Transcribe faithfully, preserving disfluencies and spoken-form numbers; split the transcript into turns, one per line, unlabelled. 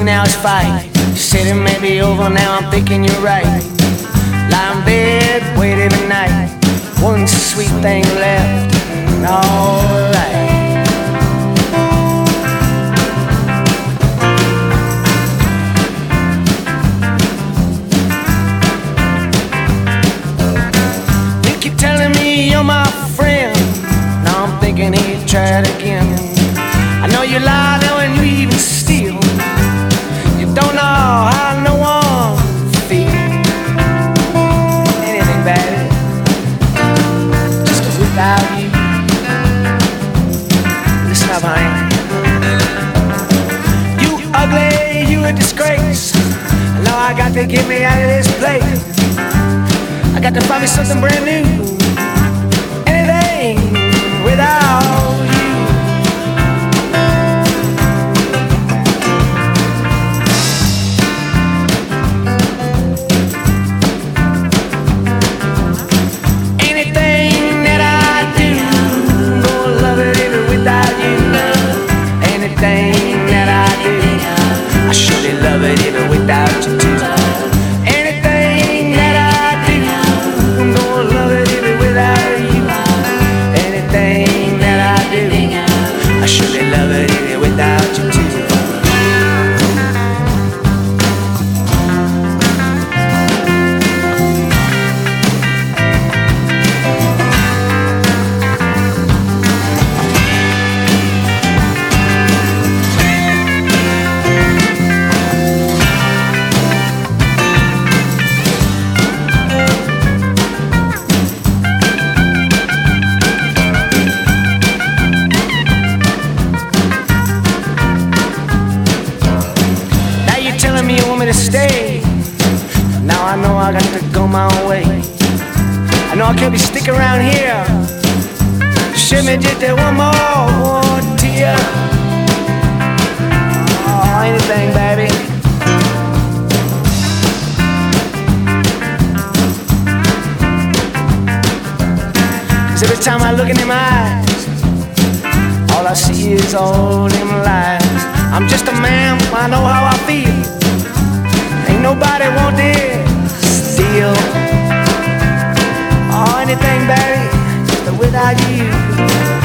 now it's fight. You said it may be over, now I'm thinking you're right. Lie in bed, wait every night. One sweet thing left, and all right. You keep telling me you're my friend. Now I'm thinking he'd try it again. I know you lie now and you even steal. You don't know how no one feels. Anything bad, just 'cause without you, listen up, honey. You ugly, you a disgrace. Now I got to get me out of this place. I got to find me something brand new. Anything without you. Anything that I do, gonna love it even without you. Anything that I do, I surely love it even without you too. Anything that I do, I'm gonna love it even without you. Anything that I do, I surely love it even without you too. Telling me you want me to stay. Now I know I got to go my own way. I know I can't be sticking around here. Should me just that one more tear. Oh, anything, baby. 'Cause every time I look in them eyes, all I see is all them lies. I'm just a man, I know how I feel. Ain't nobody want this steal. Oh, anything, baby, just without you.